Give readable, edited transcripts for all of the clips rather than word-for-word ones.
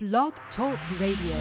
Blog Talk Radio.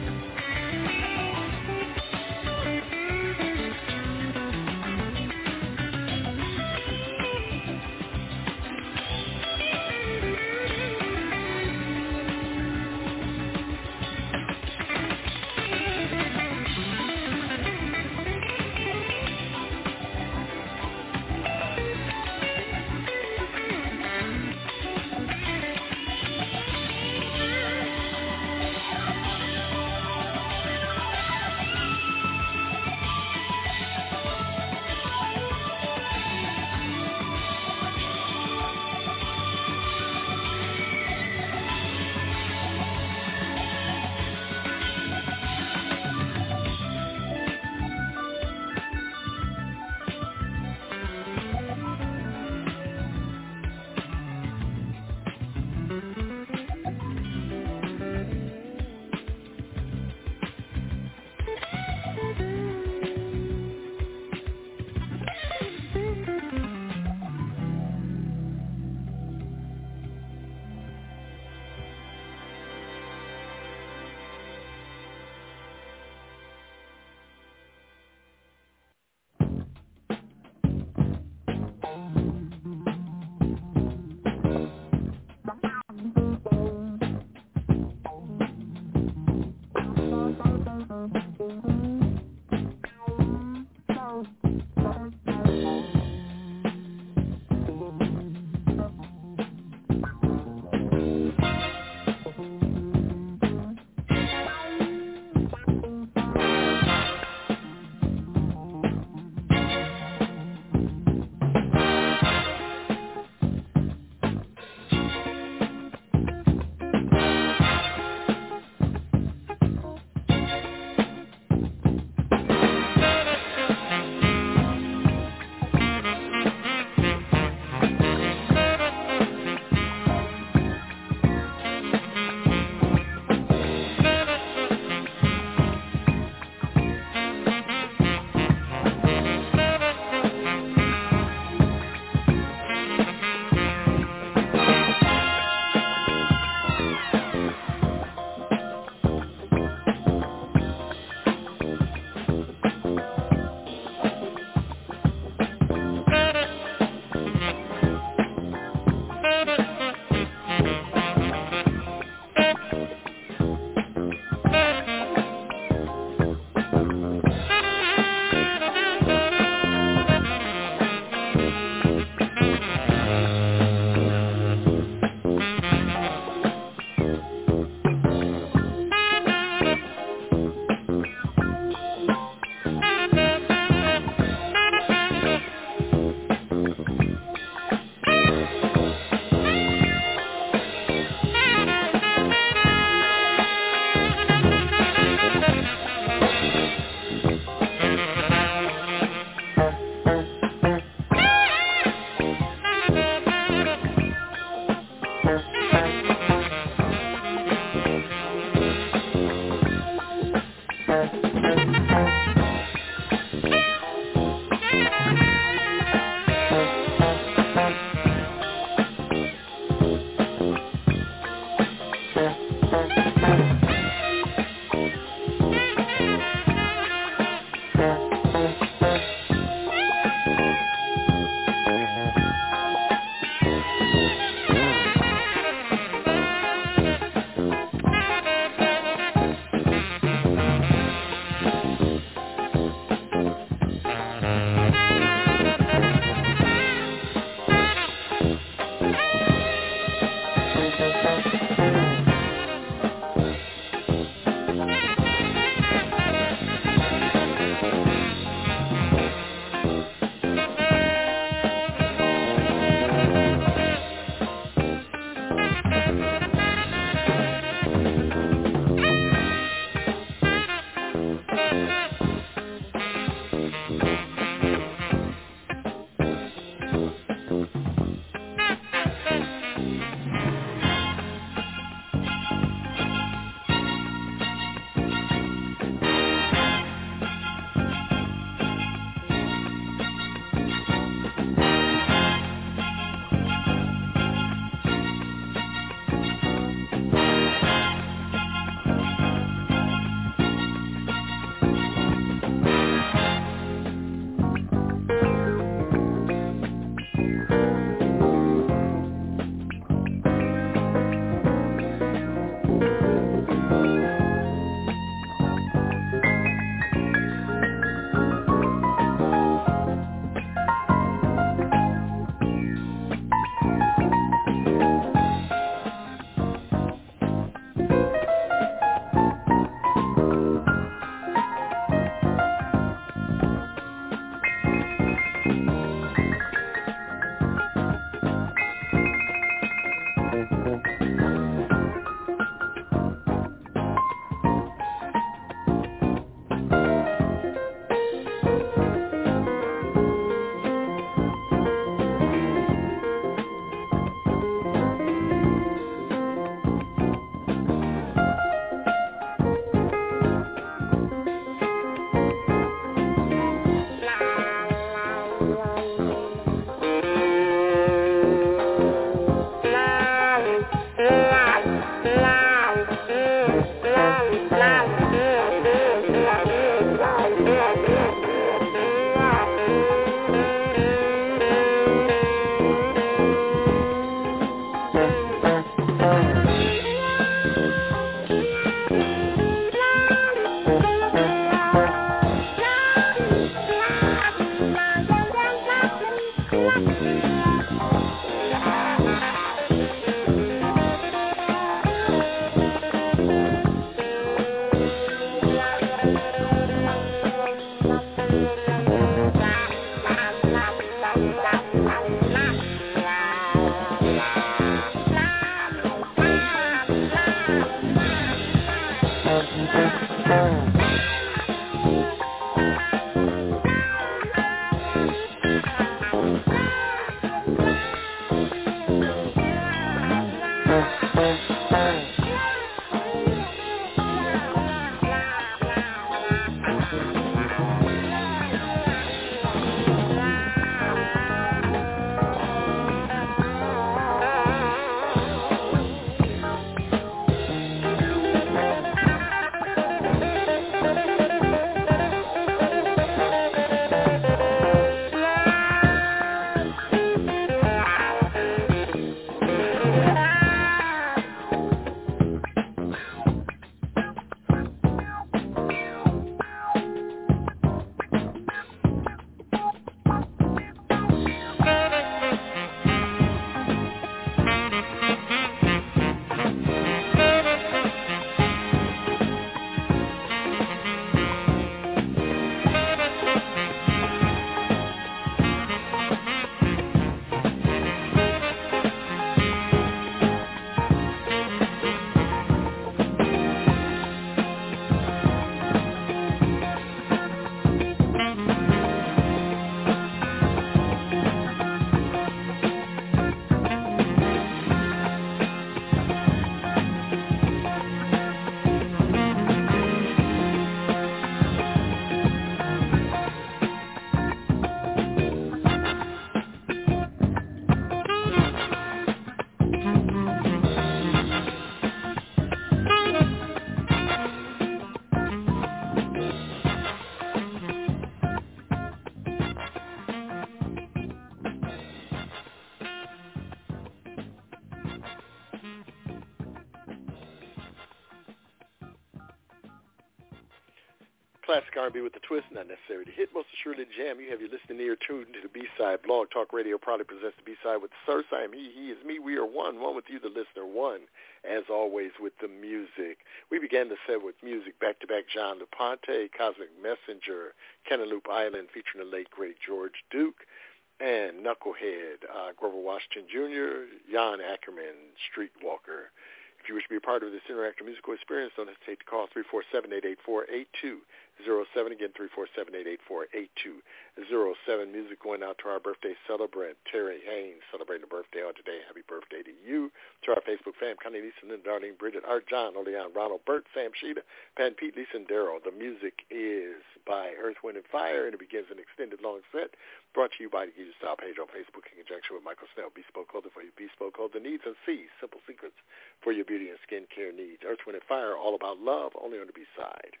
Classic R&B with a twist, not necessary to hit, most assuredly jam. You have your listening ear tuned to the B-Side. Blog Talk Radio proudly presents the B-Side with Sir. I am he is me. We are one with you, the listener, one, as always, with the music. We began the set with music, back-to-back John LaPonte, Cosmic Messenger, Cantaloupe Island, featuring the late, great George Duke, and Knucklehead, Grover Washington Jr., Jan Ackerman, Streetwalker. If you wish to be a part of this interactive musical experience, don't hesitate to call 347-884-8207. Again, 347-884-8207. Music going out to our birthday celebrant, Terry Haynes, celebrating a birthday on today. Happy birthday to you. To our Facebook fam, Connie, Lisa, Linda, Darlene, Bridget, Art, John, Oleon, Ronald, Bert, Sam, Sheeta, Pan, Pete, Lisa, and Daryl. The music is by Earth, Wind, and Fire, and it begins an extended long set brought to you by the Giza Style page on Facebook in conjunction with Michael Snell. Bespoke Clothing for your bespoke clothing needs, and C, simple secrets for your beauty and skincare needs. Earth, Wind, and Fire, all about love, only on the B-Side.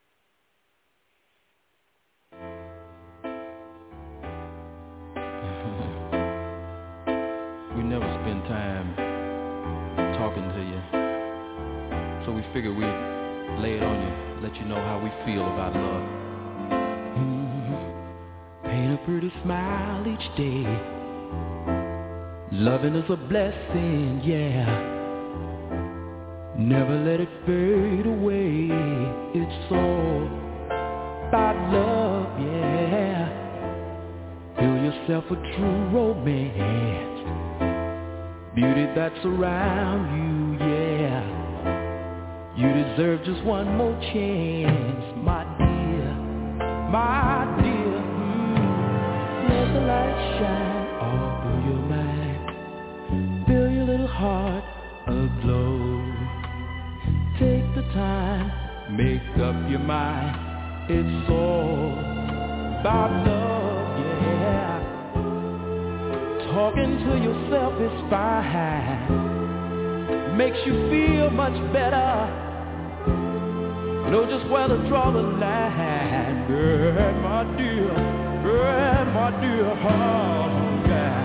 We never spend time talking to you, so we figured we'd lay it on you, let you know how we feel about love. Paint a pretty smile each day. Loving is a blessing, yeah. Never let it fade away. It's all about love, yeah. Feel yourself a true romance. Beauty that's around you, yeah. You deserve just one more chance, my dear, my dear. Let the light shine all through your mind. Feel your little heart aglow. Take the time, make up your mind. It's all about love, yeah. Talking to yourself is fine. Makes you feel much better. Know just where to draw the line. Girl, my dear, oh, God.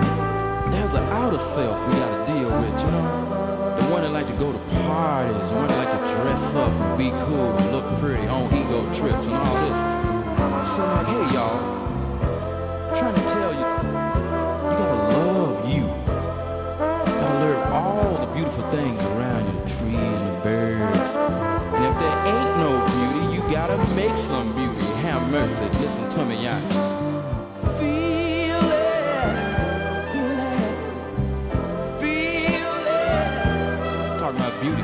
Now, there's an outer self we gotta deal with, you know? The one that like to go to parties, the one that make some beauty. Have mercy. Listen to me, y'all. Feel it. Feel it. Talking about beauty.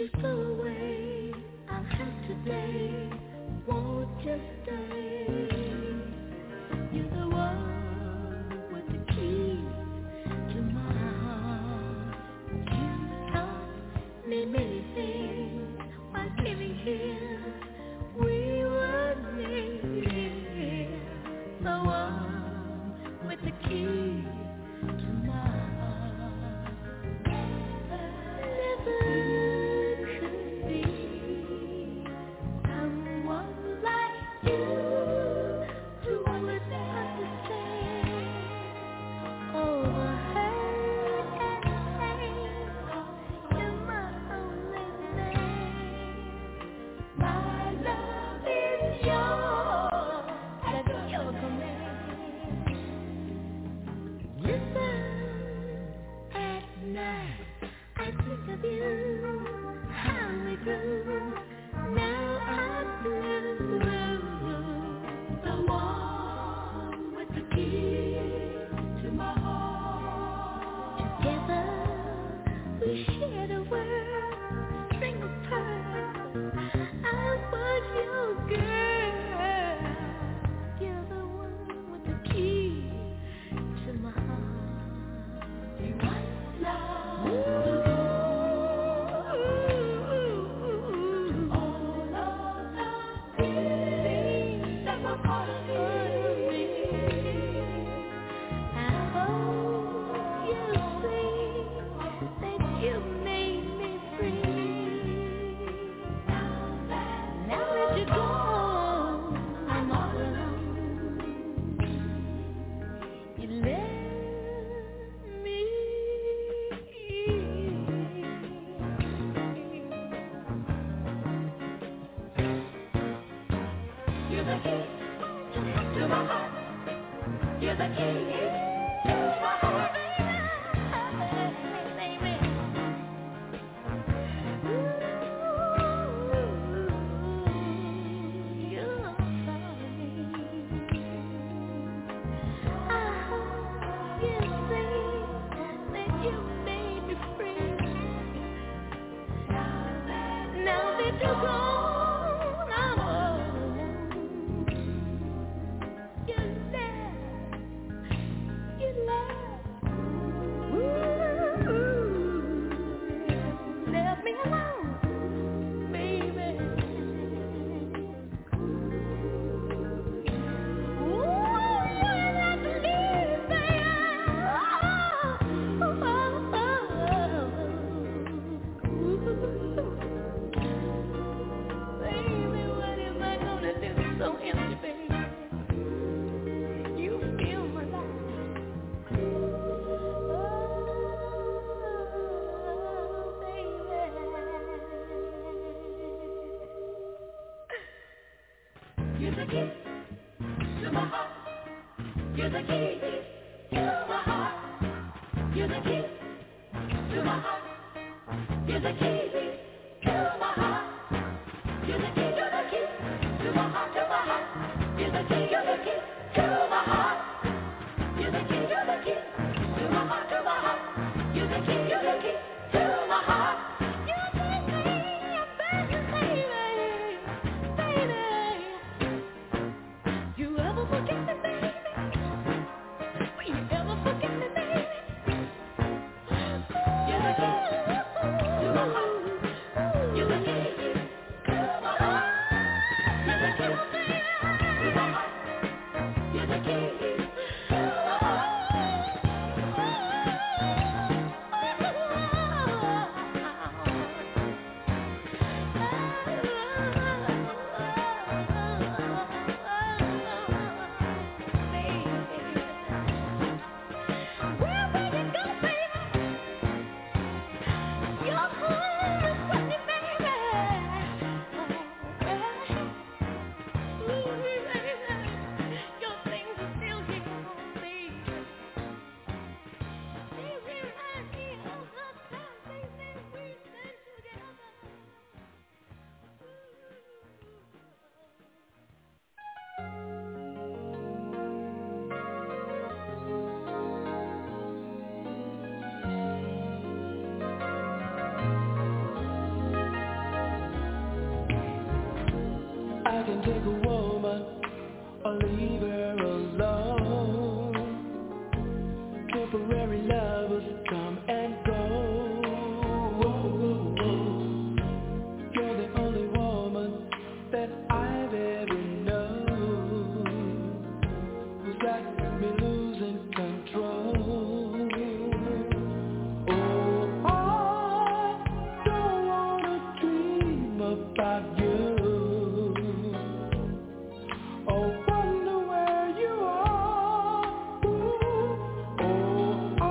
You're the key to my heart. temporary lovers come and go. You're the only woman that I've ever known who's got me losing control. Oh, I don't wanna dream about you. Oh, wonder where you are. Ooh, oh, I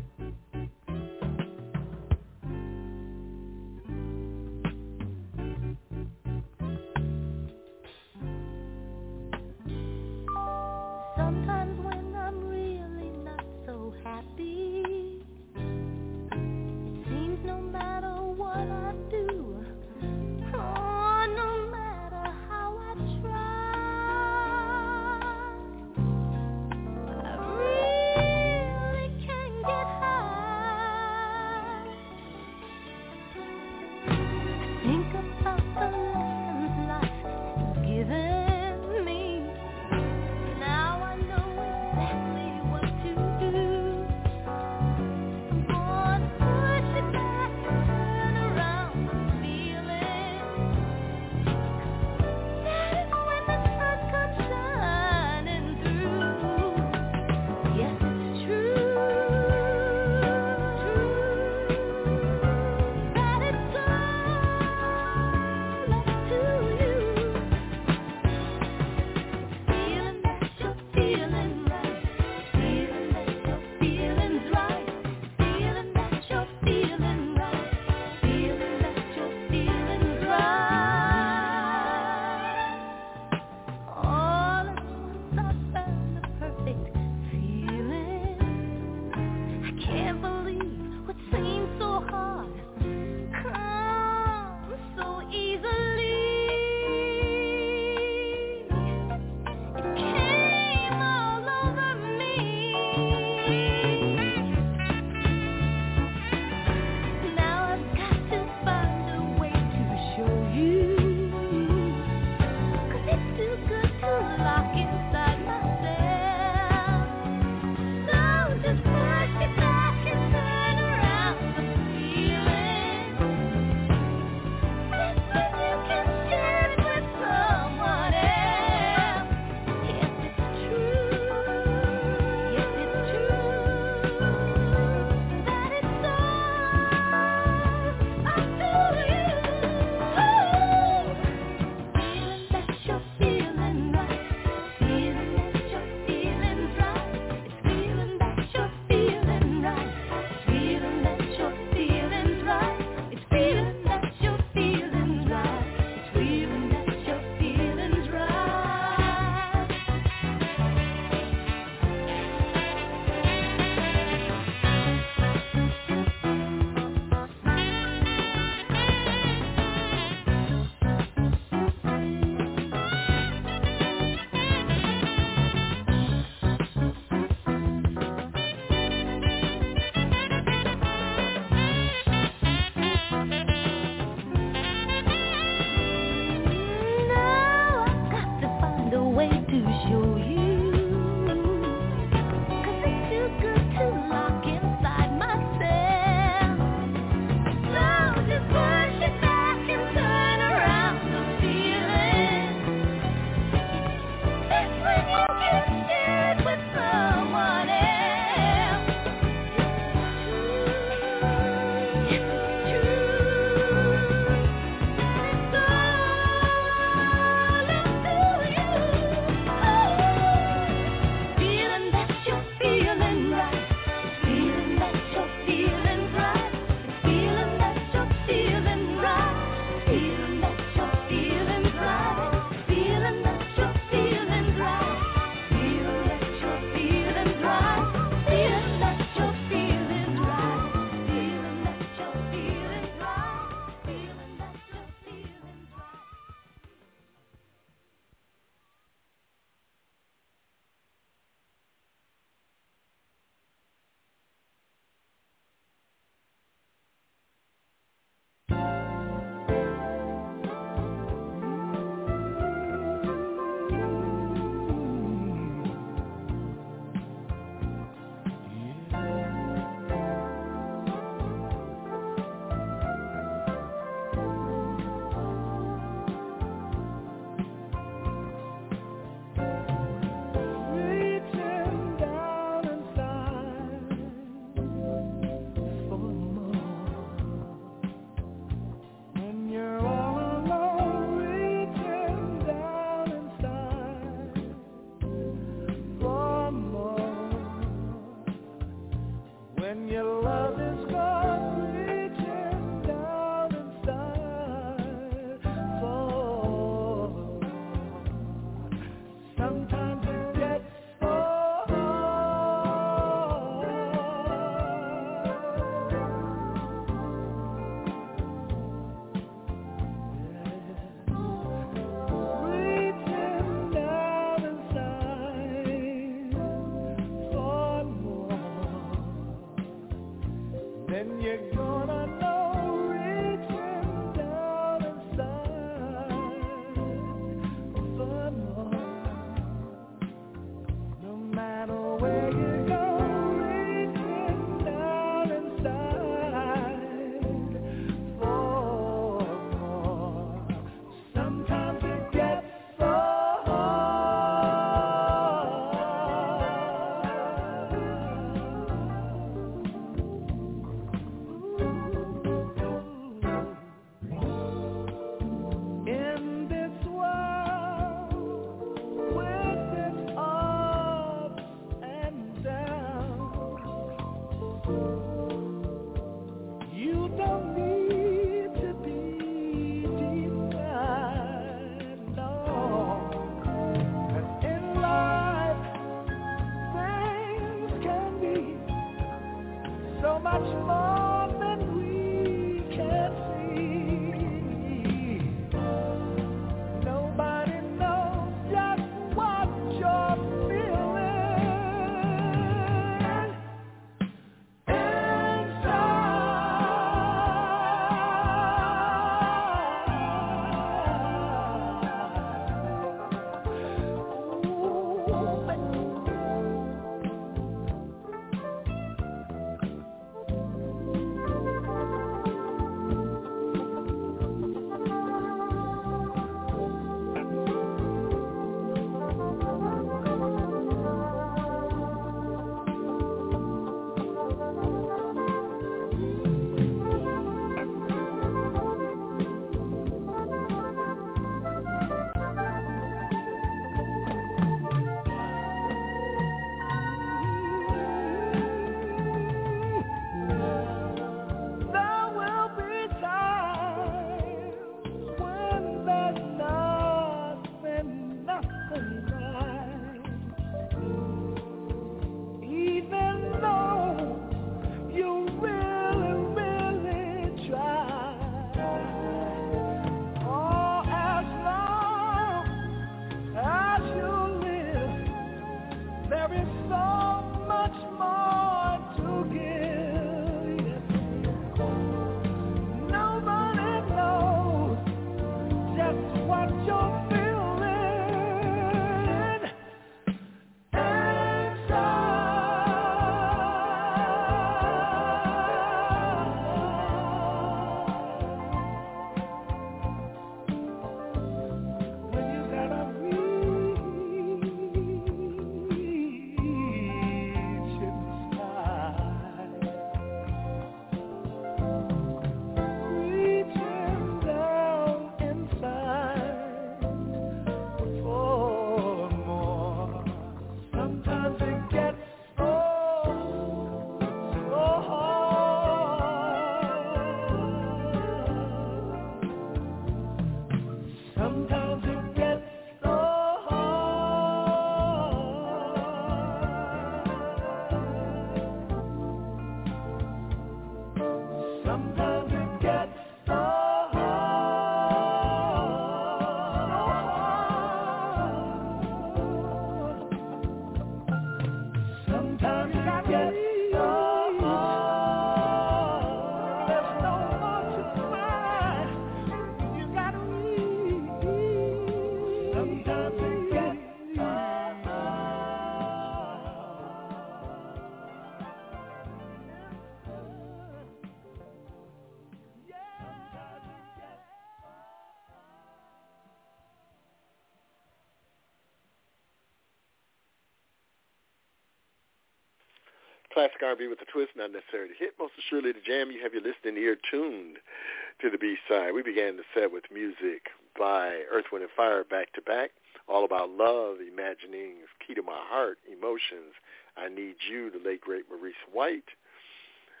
Classic R&B with a twist, not necessarily the hit, most assuredly the jam. You have your listening ear tuned to the B-side. We began the set with music by Earth, Wind & Fire back-to-back, All About Love, Imaginings, Key to My Heart, Emotions, I Need You, the late, great Maurice White.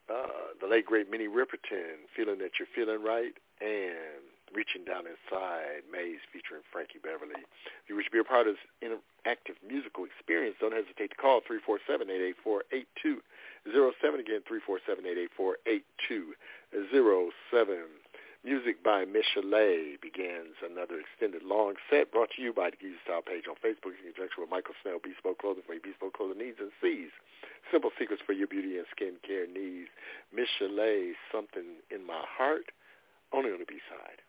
the late, great Minnie Riperton, Feeling That You're Feeling Right, and Reaching Down Inside, Maze featuring Frankie Beverly. If you wish to be a part of this interactive musical experience, don't hesitate to call 347-884-8207. Again, 347-884-8207. Music by Michelet begins another extended long set brought to you by the Geezer Style page on Facebook in conjunction with Michael Snell, Bespoke Clothing for your bespoke clothing needs, and C's Simple Secrets for your beauty and skincare needs. Michelet, Something in My Heart, only on the B-side.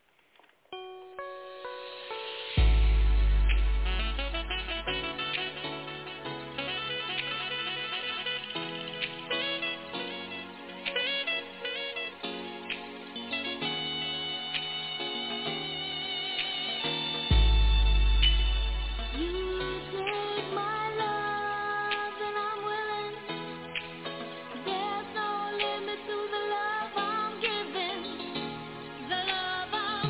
There's no limit to the love I'm giving, the love I'm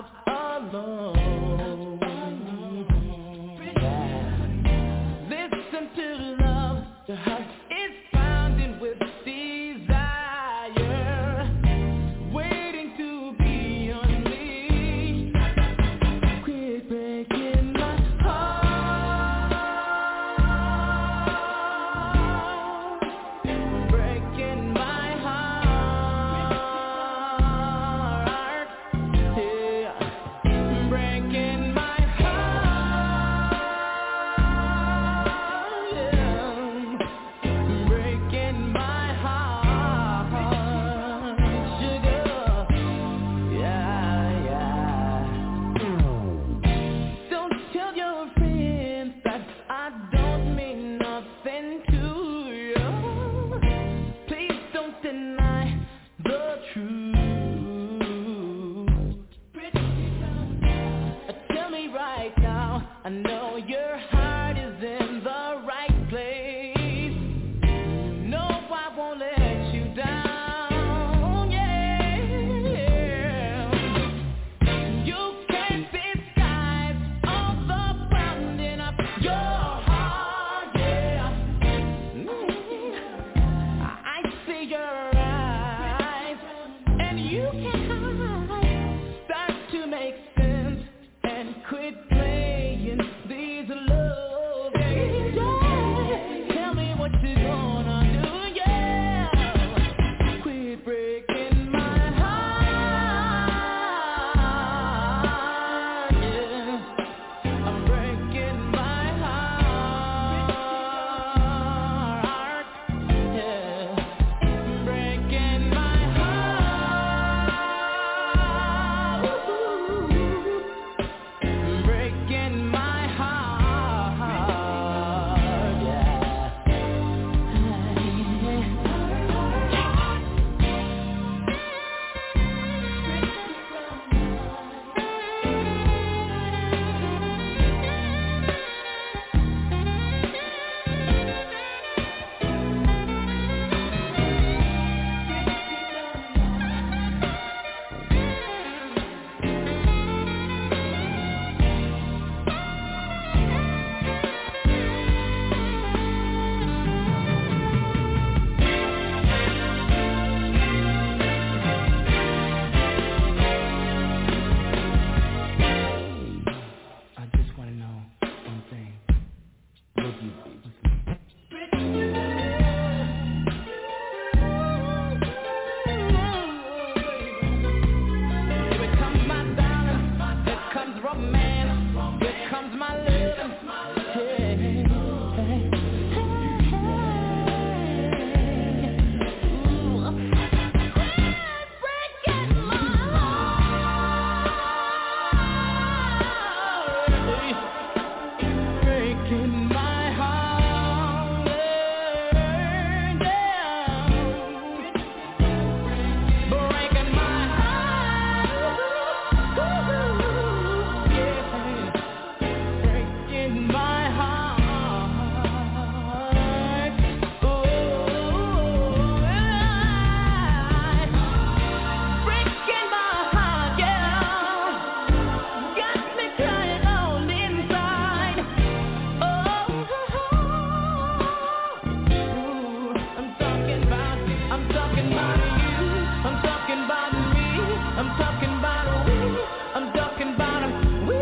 out alone. Yeah. Listen to love, the heart is pounding with desire, waiting to be unleashed. Quit breaking my heart, breaking my heart, yeah, breaking my heart, yeah, breaking my heart, sugar, yeah, yeah. Don't tell your friends that I don't mean nothing to you. Please don't deny the truth. Tell me right now, I know your heart is in the right place. No, I won't let you down, yeah. You can't disguise all the pounding of your heart, yeah. I see your eyes, and you can't hide. Start to make sense and quit playing these love games. Tell me what you gonna do, yeah. Quit breaking my heart, yeah. I'm breaking my heart, yeah. Breaking my heart, breaking my heart, yeah. I just want to know one thing. Will you be with me? Here comes my darling, here comes romance, here comes my love. Breaking my heart, breaking my heart, yeah. Breaking my heart, yeah. Breaking my heart, oh, breaking my heart, yeah. Got me crying all inside. Oh, I'm talking about you. I'm talking about me. I'm talking about we. I'm talking about we.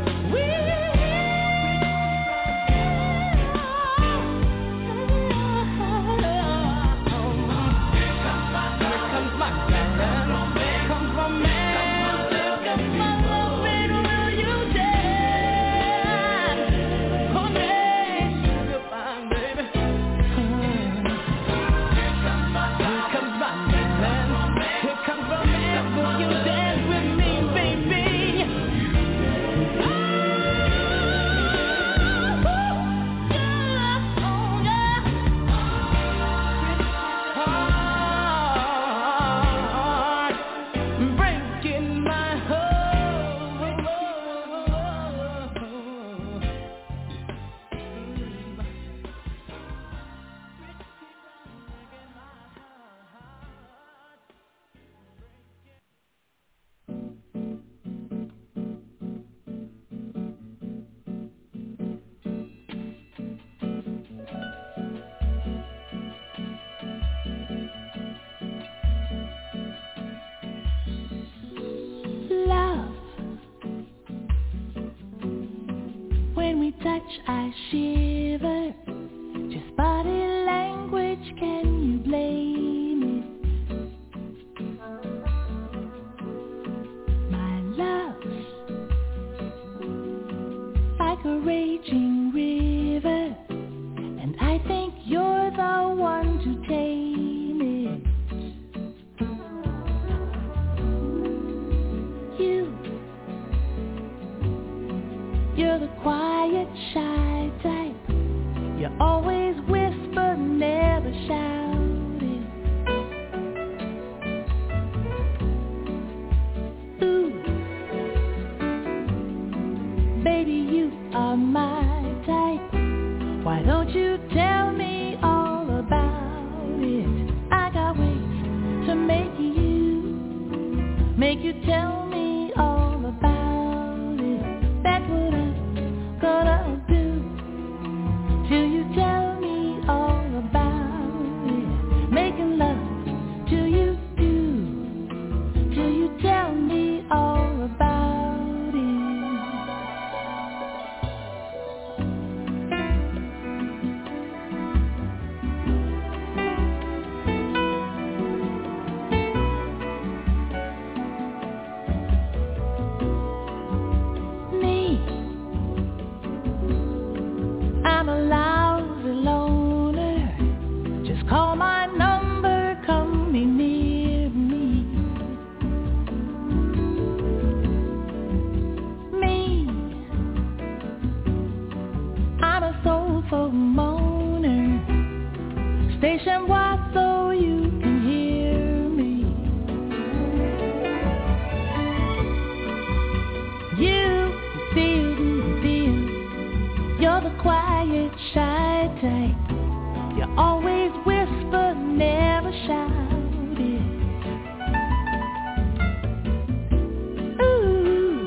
Here comes my darling. Come from me. Look at my love, baby, will you dance? On me, sugar pie, baby. Here comes my darling. Here comes from me. Will you dance with me, baby? Heart, breaking my heart. I shiver. Just body language, can you blame it? My love's like a raging river, and I think you're the one to tame it. You're the quiet, shy type. You always whisper, never shout it. Ooh, baby, you are my type. Why don't you tell me all about it? I got ways to make you tell me all about it. That's what I'm gonna do till you tell me all about it. Making love till you do, till you tell me all about it. Me, I'm a lousy loner. Just call my number, come be near me. Me, I'm a soulful moaner. Station wide so you can hear me. You feel, you're the quiet, shy type. You always whisper, never shout it. Ooh,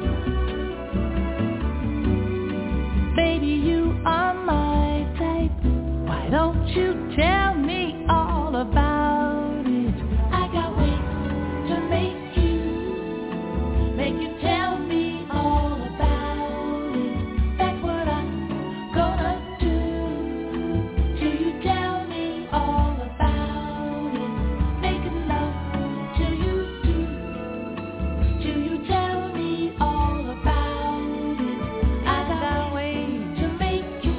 baby, you are my type. Why don't you tell me all about it? I got ways to make you tell me all about it. That's what I'm gonna do till you tell me all about it. Making love till you do, till you tell me all about it. I got ways to make you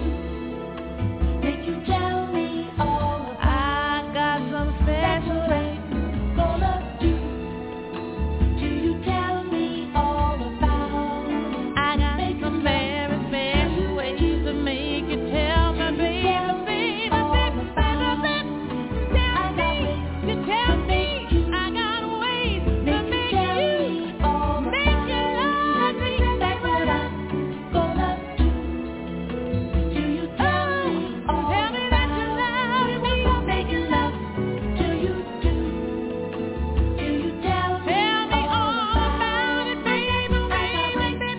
tell me all about it. I got some special things gonna do till you tell me all about it. I got some very special ways to make you tell me, baby, all about it. I got ways to tell me. I got ways to make you tell me all about it. That's what I'm gonna do till you tell me all about it. Making love till you do, till you tell me all about it, baby. I got ways to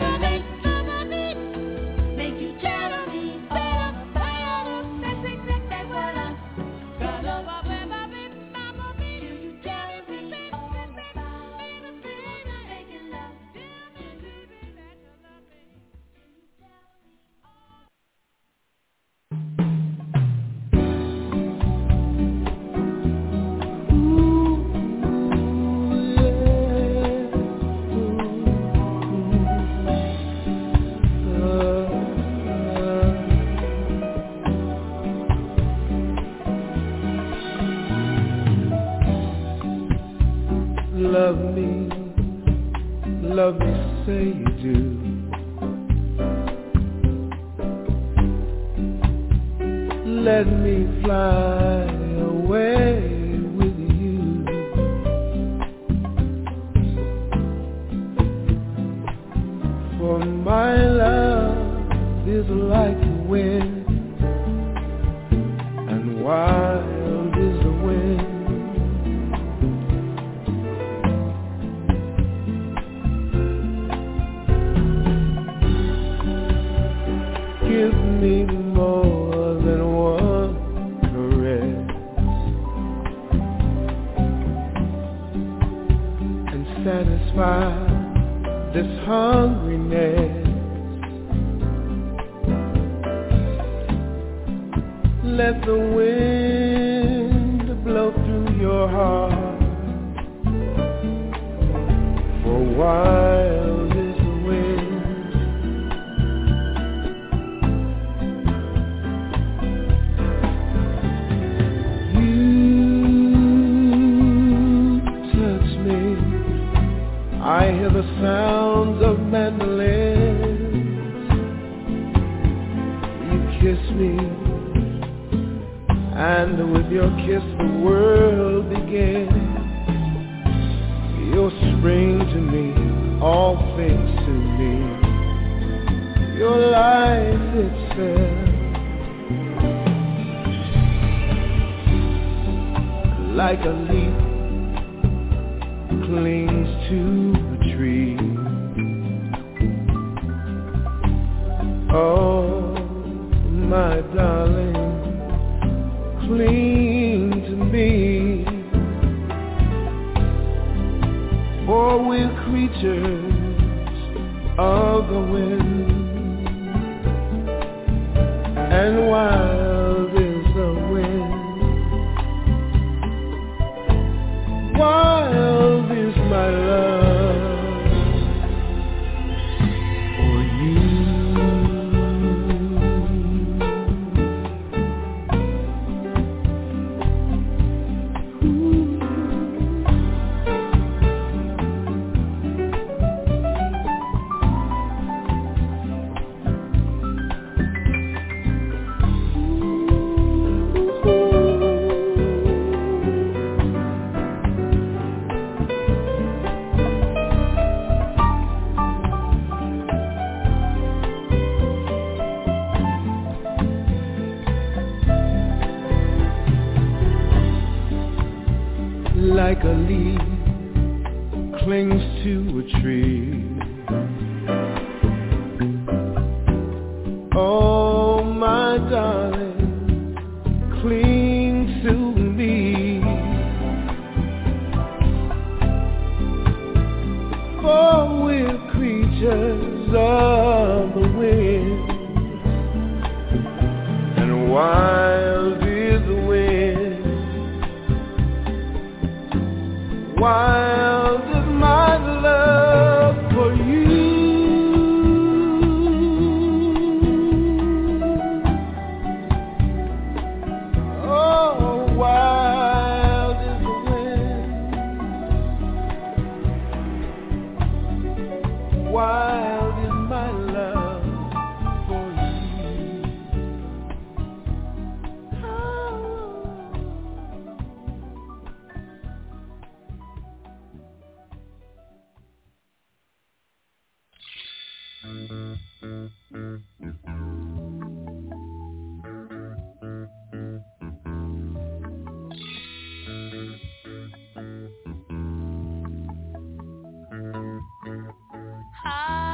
make you tell me all about it. That's exactly what I'm gonna do till you tell me all about it. Making love till you do, till you tell me Love me, say you do. Let me fly away with you. For my love is like the wind, and wild is the wind. Give me more than one caress, and satisfy this hungriness. let the wind blow through your heart. For wild is the wind. You touch me, I hear the sounds of mandolins. You kiss me, and with your kiss the world begins. You're spring to me, all things to me. Your life itself, like a leaf clings to a tree. Oh, my darling, cling to me, for we're creatures of the wind, and wild is the wind. Wild is my love for you. Like a leaf clings to a tree. Oh, my darling, cling to me, for we're creatures of the wind, and wild is the wind. Wild is my love for you. Oh, wild is the wind. Wild is my love for you. Oh. I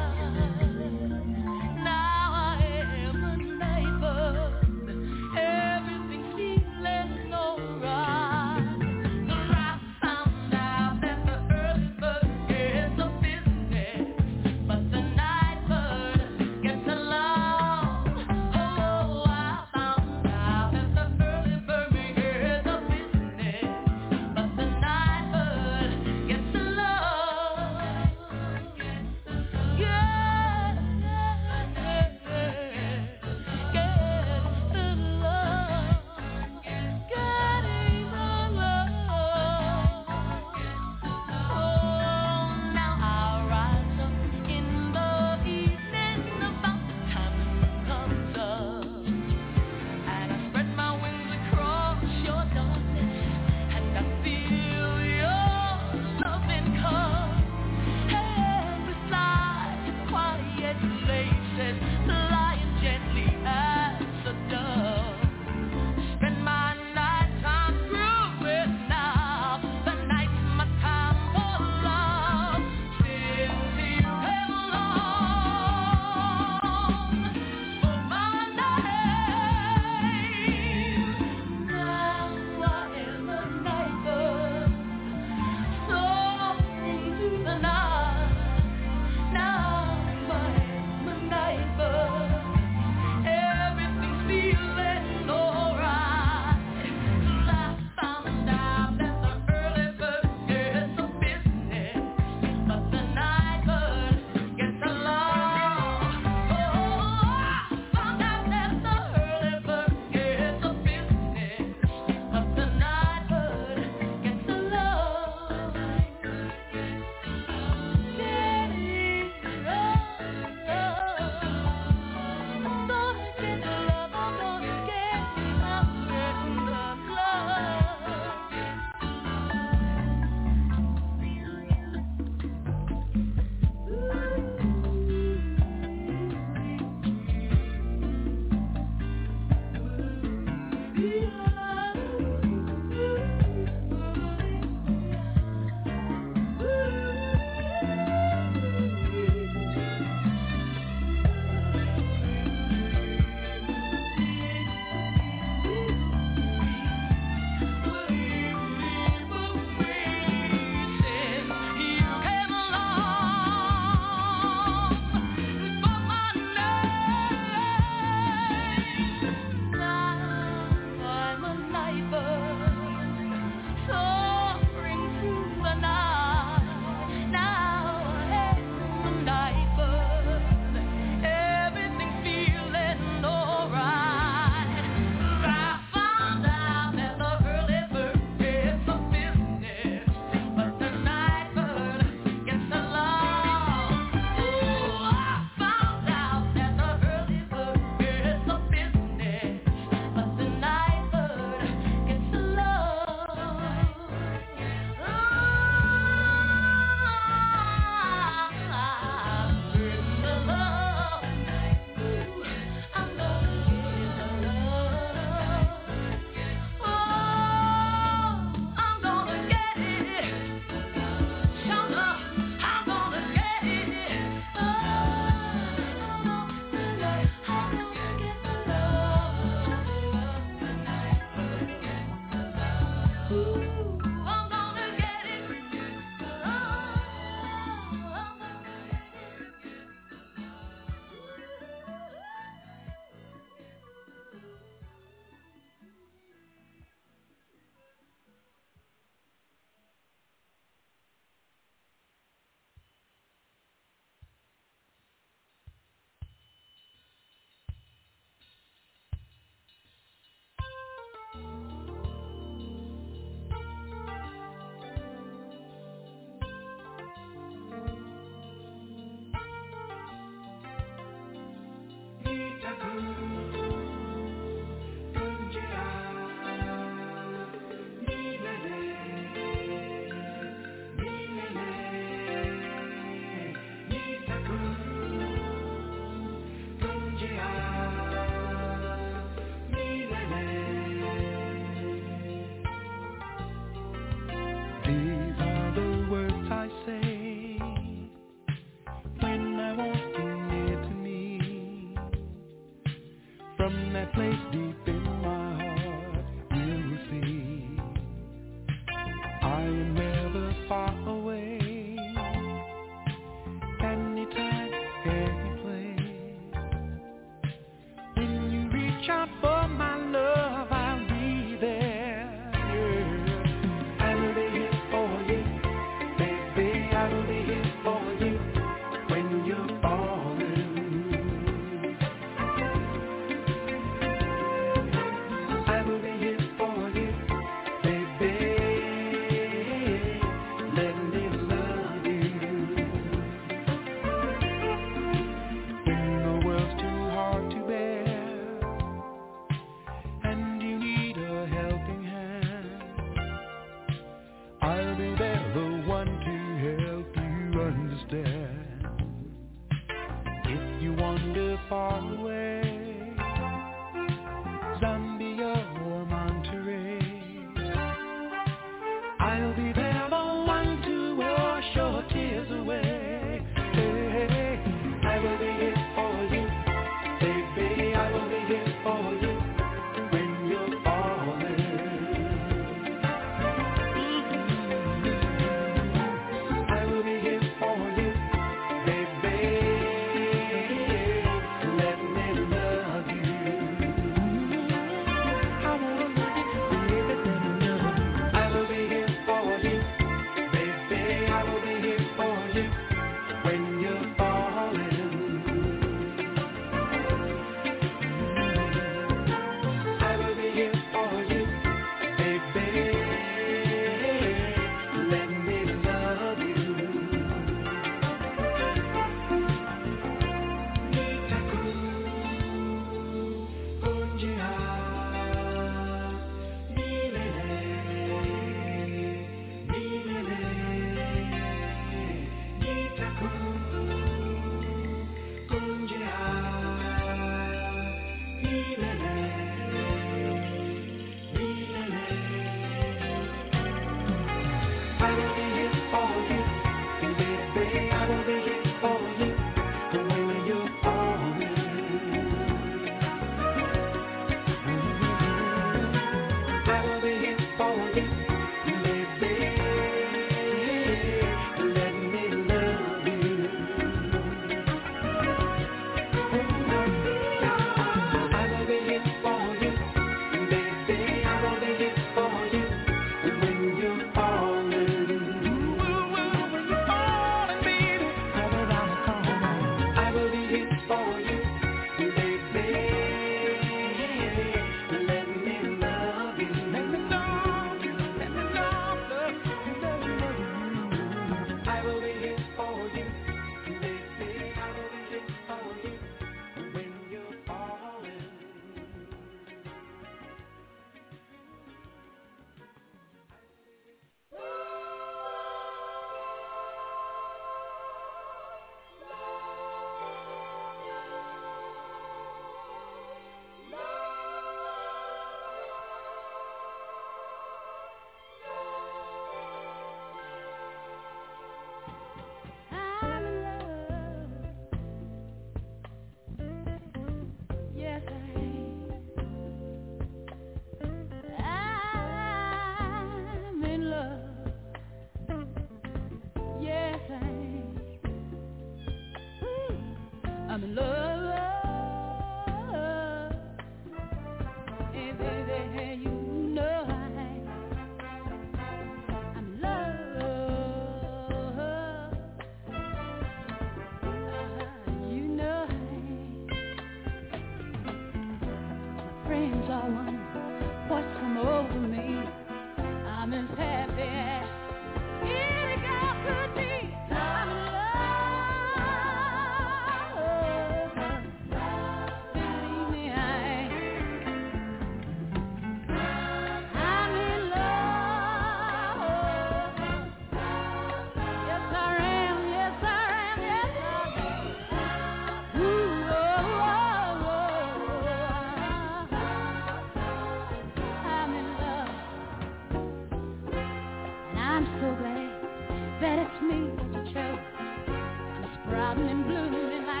that it's me that you chose. I'm sprouting and blooming like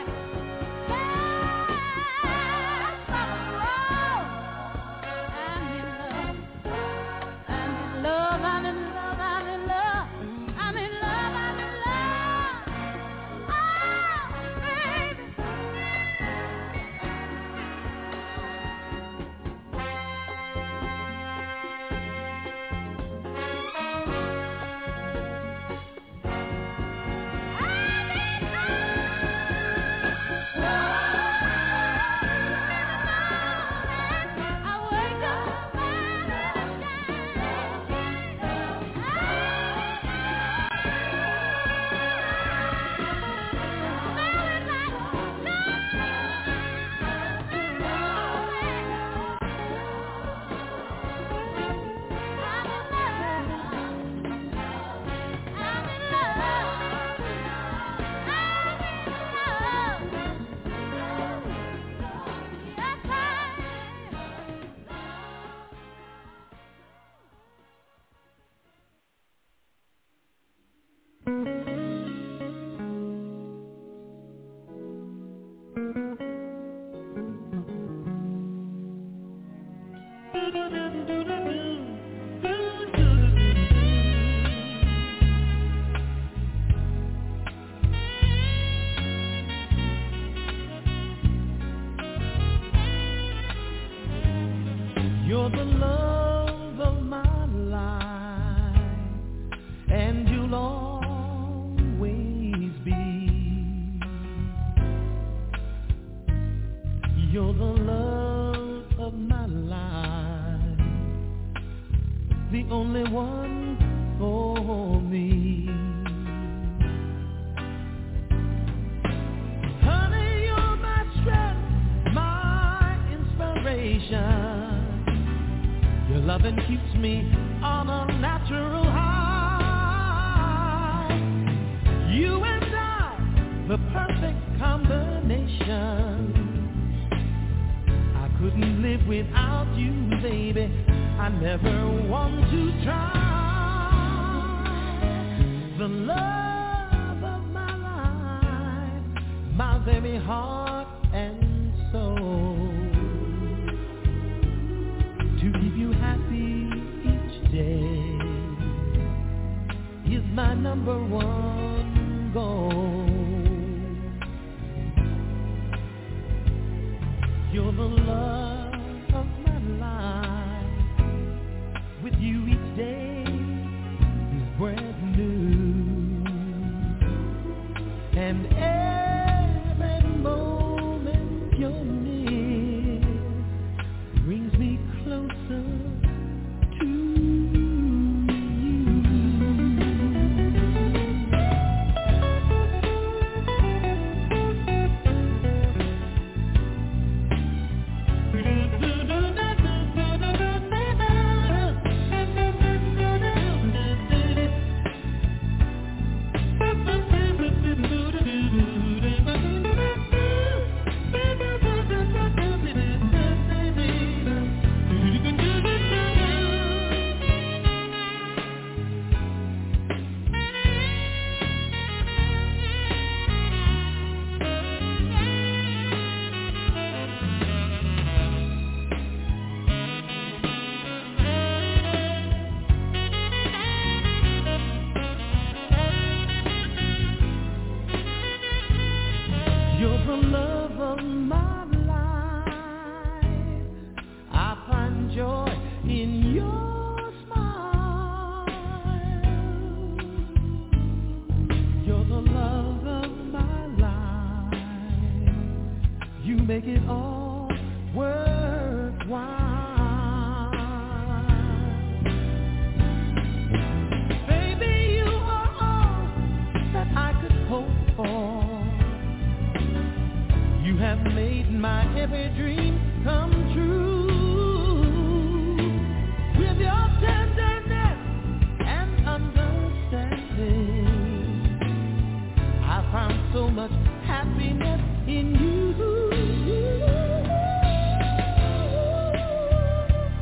You're the love of my life, and you'll always be. You're the love of my life, the only one for me. Honey, you're my strength, my inspiration. Your loving keeps me on a natural high. You and I, the perfect combination. I couldn't live without you, baby. I never want to try. The love of my life, my very heart and soul. To keep you happy each day is my number one goal. You're the love of my life. With you each day is brand new, and every moment you're near brings me closer to you. You're the love of my life. I find joy in your smile. You're the love of my life. You make it all worthwhile. Baby, you are all that I could hope for. You have made my every dream come true. With your tenderness and understanding, I found so much happiness in you.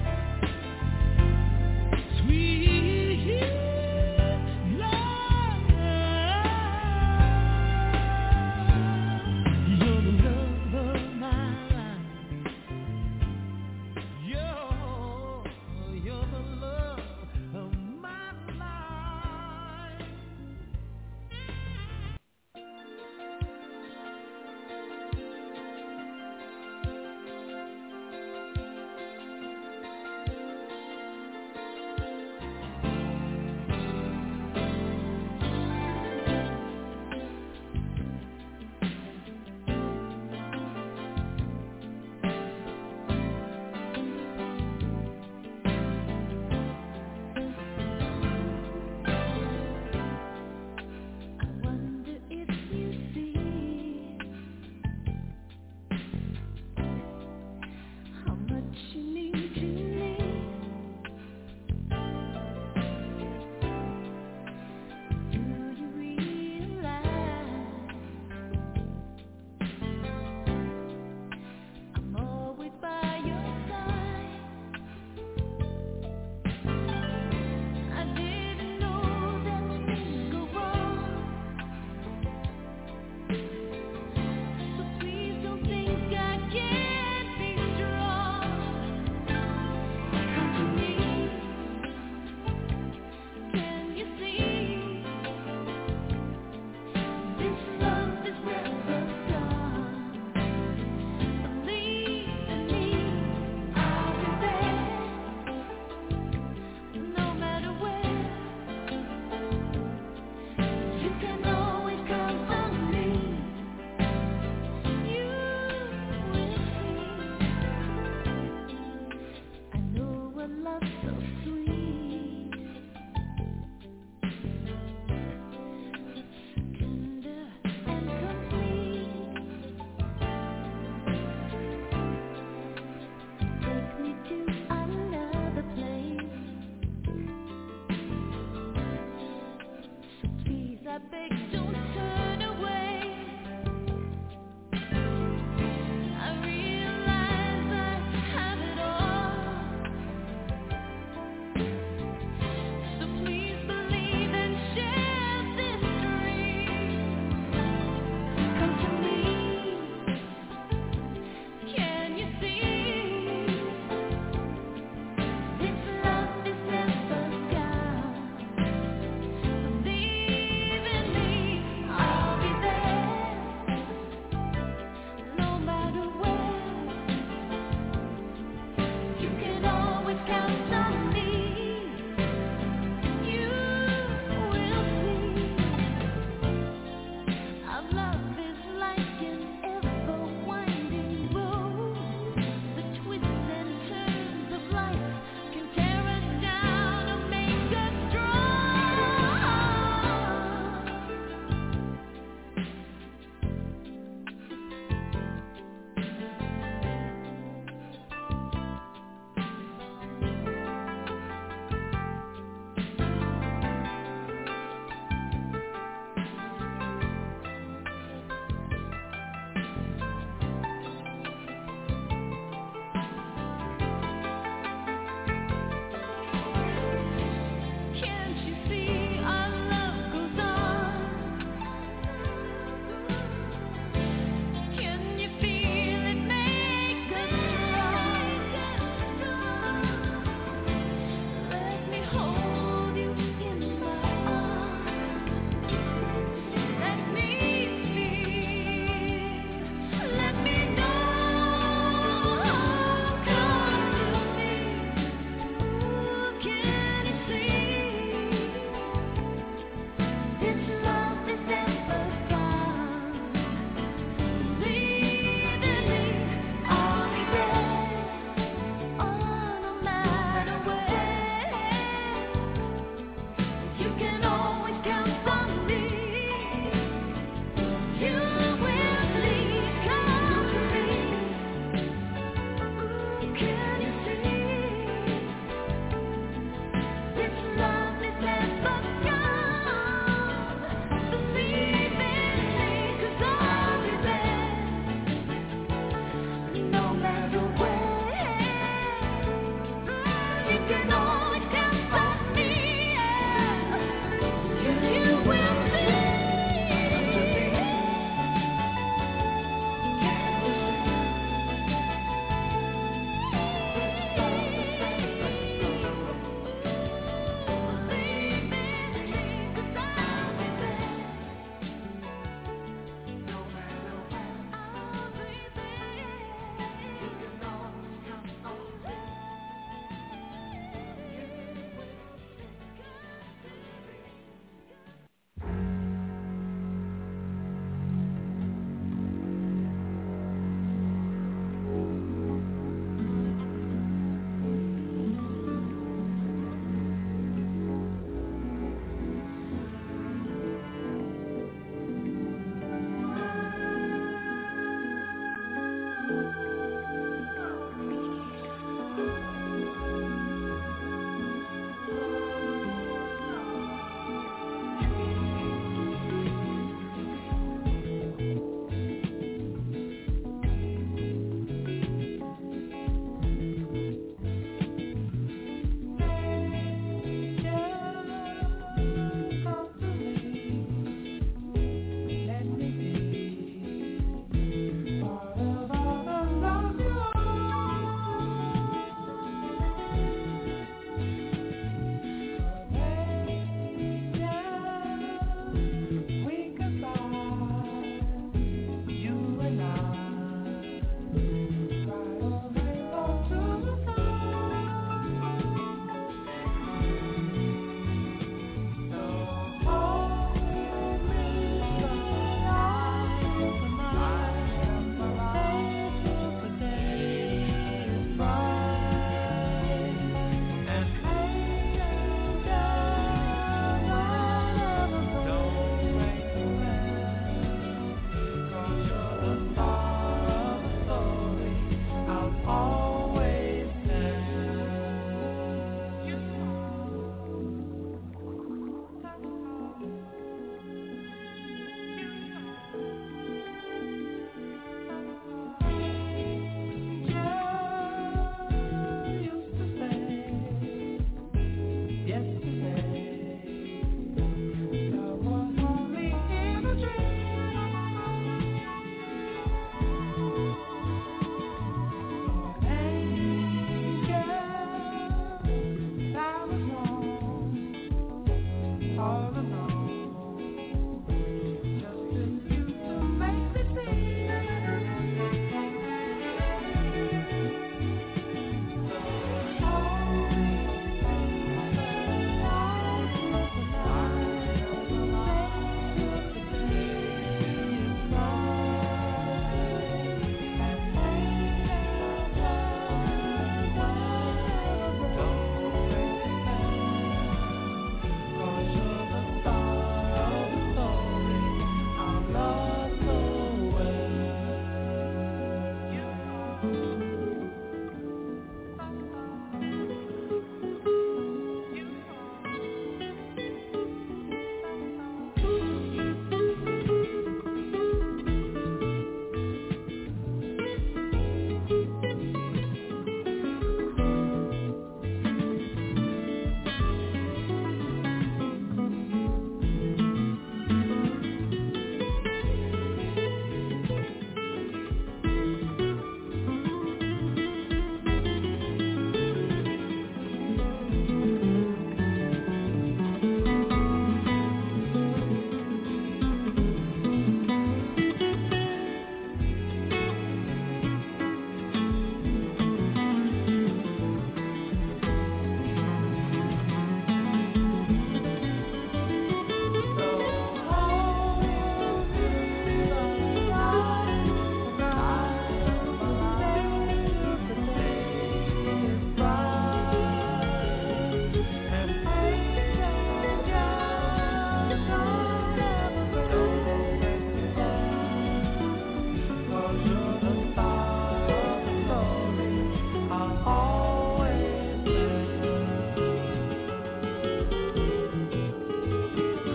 Sweet love. Believe in me.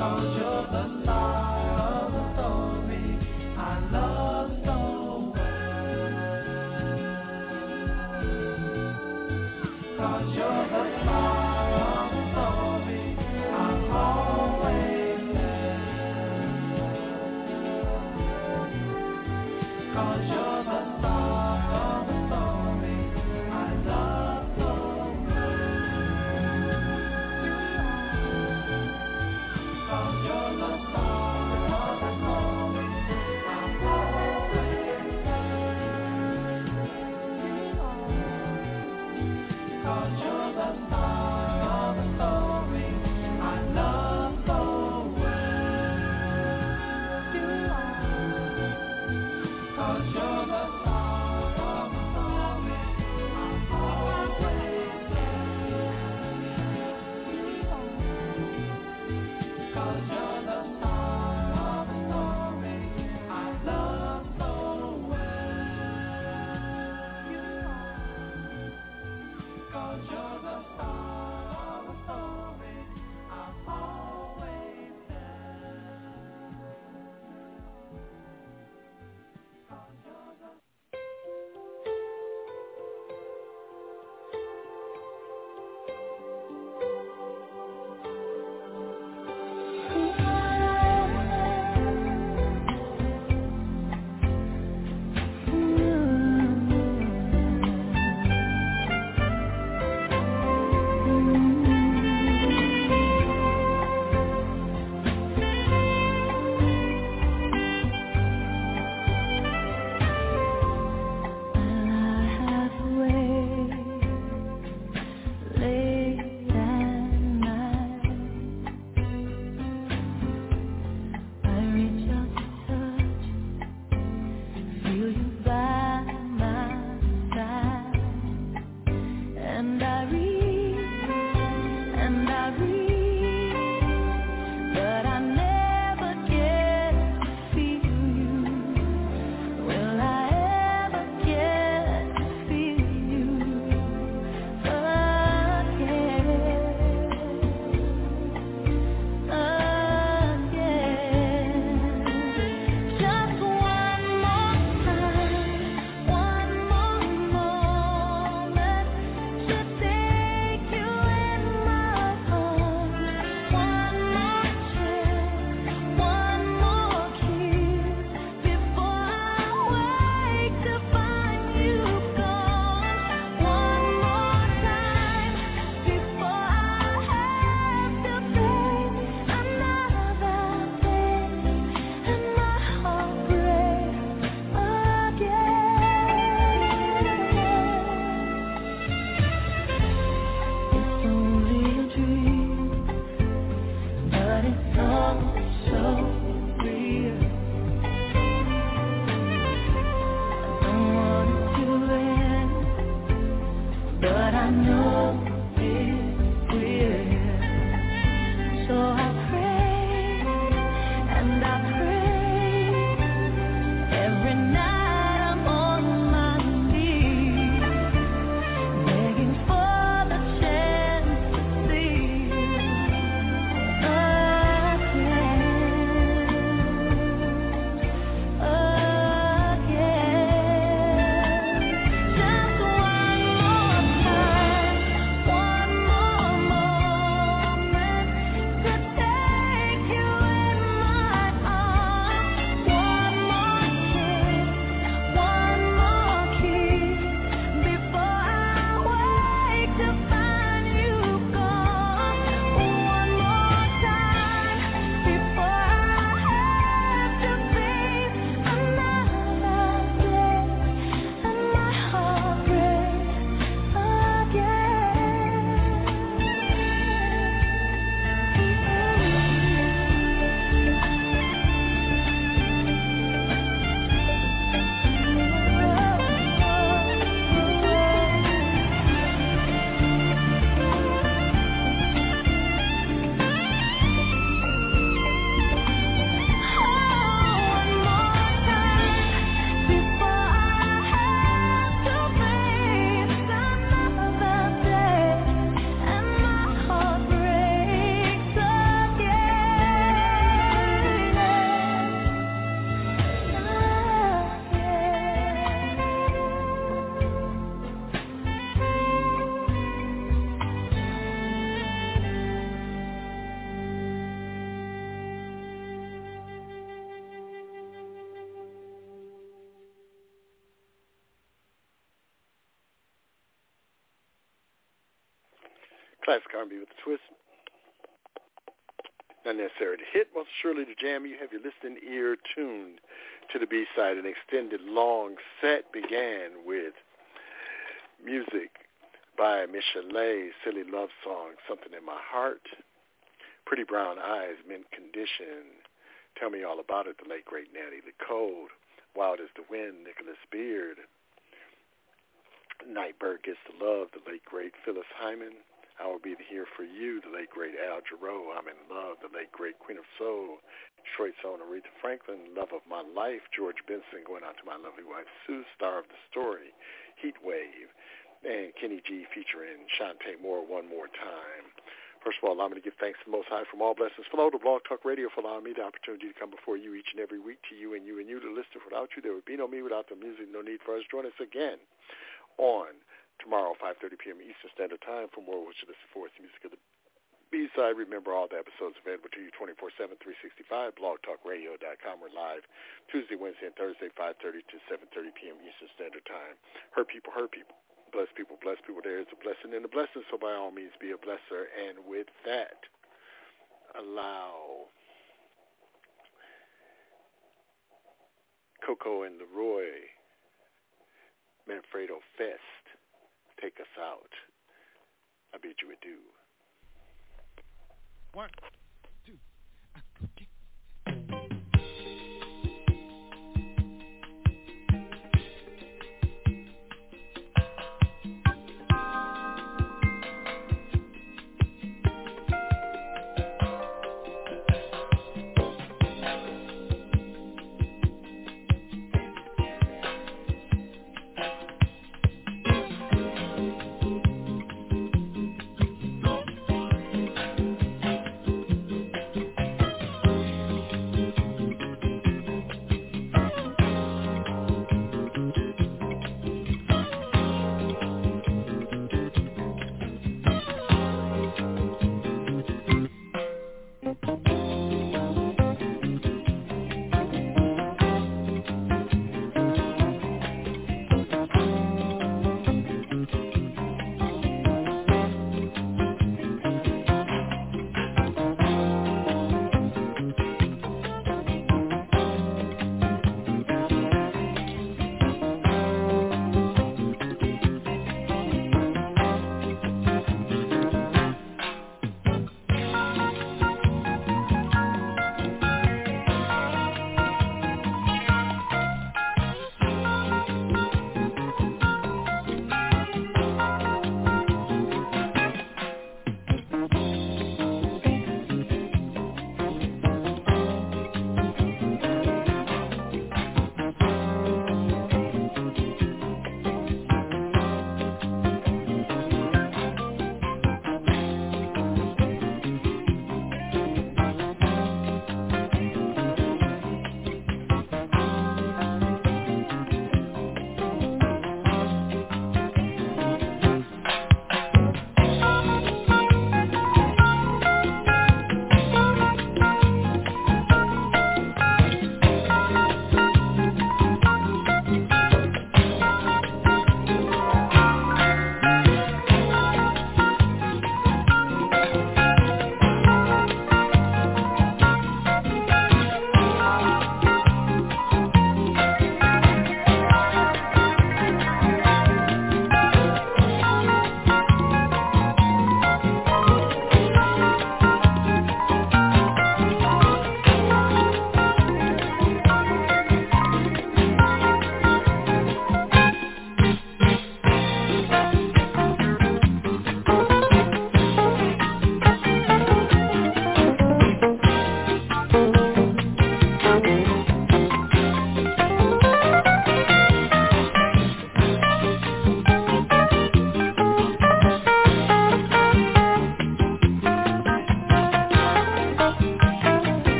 Cause you're Classic R&B with a twist. Not necessarily to hit, most surely to jam. You have your listening ear tuned to the B-side. An extended long set began with music by Michelet, Silly Love Song, Something in My Heart. Pretty Brown Eyes, Mint Condition, Tell Me All About It, the late, great Natty the Code. Wild as the Wind, Nicholas Beard. Nightbird Gets the Love, the late, great Phyllis Hyman. I Will Be Here for You, the late, great Al Jarreau. I'm in Love, the late, great Queen of Soul. Detroit's own Aretha Franklin. Love of My Life, George Benson, going out to my lovely wife Sue. Star of the Story, Heat Wave. And Kenny G featuring Shantae Moore, One More Time. First of all, allow me to give thanks to the Most High from all blessings flow to Blog Talk Radio for allowing me the opportunity to come before you each and every week, to you and you and you, the listener. Without you, there would be no me. Without the music, no need for us. Join us again on tomorrow, 5:30 p.m. Eastern Standard Time for more which you listen for. It's the music of the B-side. Remember, all the episodes available to you 24/7, 365, blogtalkradio.com. We're live Tuesday, Wednesday, and Thursday, 5:30 to 7:30 p.m. Eastern Standard Time. Hurt people, hurt people. Bless people, bless people. There is a blessing in the blessing, so by all means be a blesser. And with that, allow Coco and Leroy Manfredo Fest take us out. I bid you adieu. One.